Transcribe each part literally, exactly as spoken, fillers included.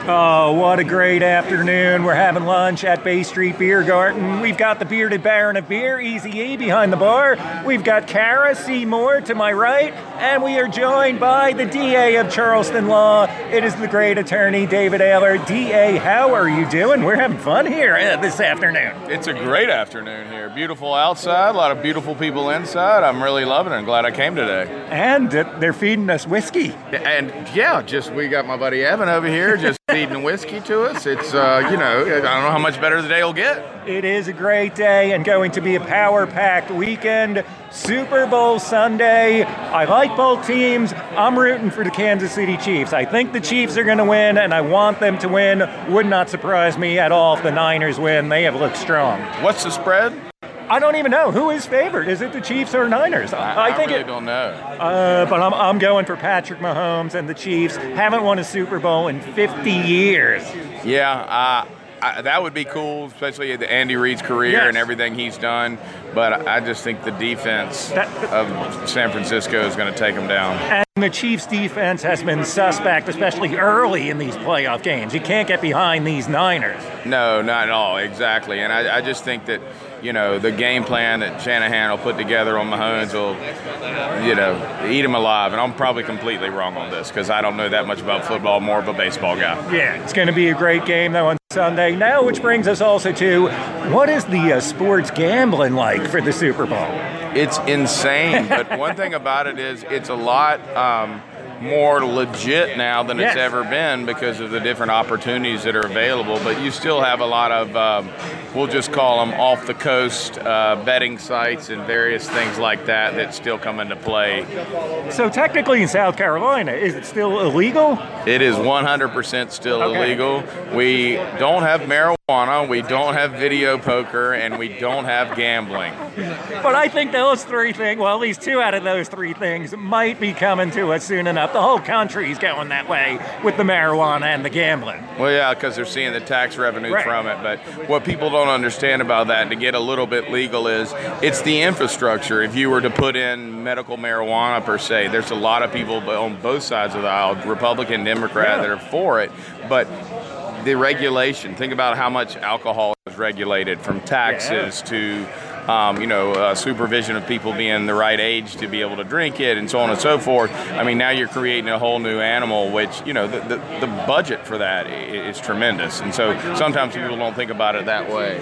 Oh, what a great afternoon. We're having lunch at Bay Street Beer Garden. We've got the bearded baron of beer, Easy E, behind the bar. We've got Kara Seymour to my right, and we are joined by the D A of Charleston Law. It is the great attorney, David Ayler. D A, how are you doing? We're having fun here uh, this afternoon. It's a great afternoon here. Beautiful outside, a lot of beautiful people inside. I'm really loving it. I'm glad I came today. And uh, they're feeding us whiskey. And yeah, just we got my buddy Evan over here just feeding whiskey to us. It's, uh, you know, I don't know how much better the day will get. It is a great day and going to be a power-packed weekend. Super Bowl Sunday. I like both teams. I'm rooting for the Kansas City Chiefs. I think the Chiefs are going to win, and I want them to win. Would not surprise me at all if the Niners win. They have looked strong. What's the spread? I don't even know. Who is favored? Is it the Chiefs or Niners? I, I think I really it, don't know. Uh, but I'm, I'm going for Patrick Mahomes and the Chiefs. Haven't won a Super Bowl in fifty years. Yeah, uh, I, that would be cool, especially the Andy Reid's career Yes. and everything he's done. But I just think the defense That- of San Francisco is going to take them down. And the Chiefs' defense has been suspect, especially early in these playoff games. You can't get behind these Niners. No, not at all. Exactly. And I, I just think that, you know, the game plan that Shanahan will put together on Mahomes will, you know, eat him alive. And I'm probably completely wrong on this because I don't know that much about football, more of a baseball guy. Yeah, it's going to be a great game, though, on Sunday. Now, which brings us also to, what is the uh, sports gambling like for the Super Bowl? It's insane. But one thing about it is it's a lot um, more legit now than Yes. it's ever been because of the different opportunities that are available. But you still have a lot of, um, we'll just call them off-the-coast uh, betting sites and various things like that that still come into play. So technically in South Carolina, is it still illegal? It is one hundred percent still Okay. illegal. We don't have marijuana, we don't have video poker, and we don't have gambling. But I think those three things, well, at least two out of those three things might be coming to us soon enough. The whole country's going that way with the marijuana and the gambling. Well, yeah, because they're seeing the tax revenue Right. from it. But what people don't understand about that, to get a little bit legal, is it's the infrastructure. If you were to put in medical marijuana per se, there's a lot of people on both sides of the aisle, Republican, Democrat, Yeah. that are for it. But the regulation, think about how much alcohol is regulated, from taxes to Um, you know, uh, supervision of people being the right age to be able to drink it, and so on and so forth. I mean, now you're creating a whole new animal, which, you know, the, the, the budget for that i- is tremendous. And so sometimes people don't think about it that way.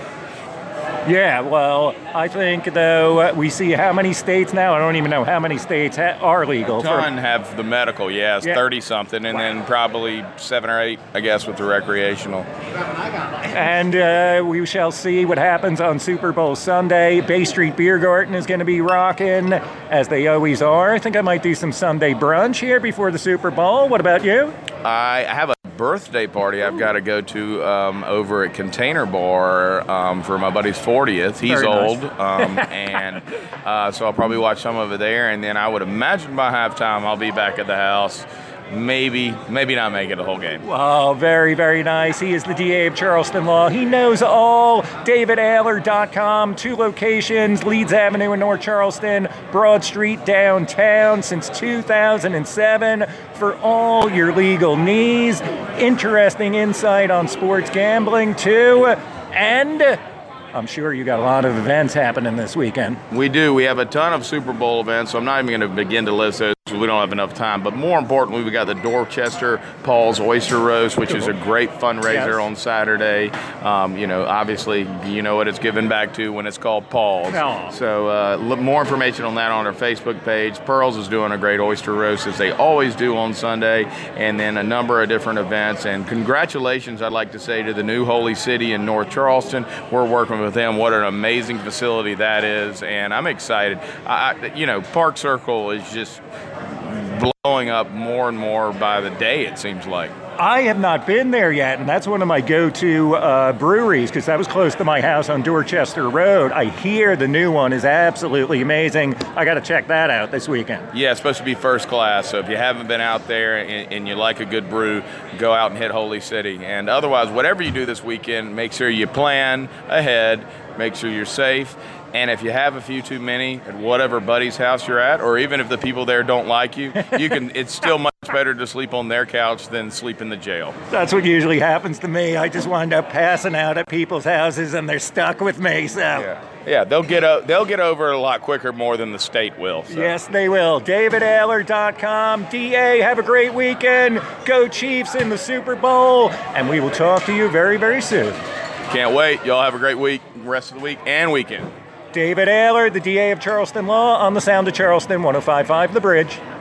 Yeah, well, I think, though, uh, we see how many states now, I don't even know how many states ha- are legal. for- Ton have the medical, yes, Yeah. thirty-something, and then probably seven or eight, I guess, with the recreational. And uh, we shall see what happens on Super Bowl Sunday. Bay Street Beer Garden is going to be rocking, as they always are. I think I might do some Sunday brunch here before the Super Bowl. What about you? I have a birthday party I've got to go to um, over at Container Bar um, for my buddy's fortieth. He's Very nice. old, um, and uh, so I'll probably watch some of it there. And then I would imagine by halftime I'll be back at the house. Maybe, maybe not make it the whole game. Oh, very, very nice. He is the D A of Charleston Law. He knows all. David Ayler dot com, two locations, Leeds Avenue in North Charleston, Broad Street downtown since two thousand seven for all your legal needs. Interesting insight on sports gambling, too. And I'm sure you got a lot of events happening this weekend. We do. We have a ton of Super Bowl events, so I'm not even going to begin to list those because we don't have enough time. But more importantly, we got the Dorchester Paul's Oyster Roast, which is a great fundraiser Yes. on Saturday. Um, you know, obviously, you know what it's given back to when it's called Paul's. Oh. So uh, look, more information on that on our Facebook page. Pearls is doing a great oyster roast, as they always do on Sunday, and then a number of different events. And congratulations, I'd like to say, to the new Holy City in North Charleston. We're working with them. What an amazing facility that is, and I'm excited. I, I- you know, Park Circle is just blowing up more and more by the day, it seems like. I have not been there yet, and that's one of my go-to uh, breweries because that was close to my house on Dorchester Road. I hear the new one is absolutely amazing. I got to check that out this weekend. Yeah, it's supposed to be first class, so if you haven't been out there and, and you like a good brew, go out and hit Holy City. And otherwise, whatever you do this weekend, make sure you plan ahead, make sure you're safe, And if you have a few too many at whatever buddy's house you're at, or even if the people there don't like you, you can. It's still much better to sleep on their couch than sleep in the jail. That's what usually happens to me. I just wind up passing out at people's houses, and they're stuck with me. So yeah, yeah they'll get o- they'll get over it a lot quicker, more than the state will. So. Yes, they will. David Ayler dot com. D A, have a great weekend. Go Chiefs in the Super Bowl, and we will talk to you very, very soon. Can't wait. Y'all have a great week, rest of the week and weekend. David Ayler, the D A of Charleston Law, on the Sound of Charleston, one oh five point five The Bridge.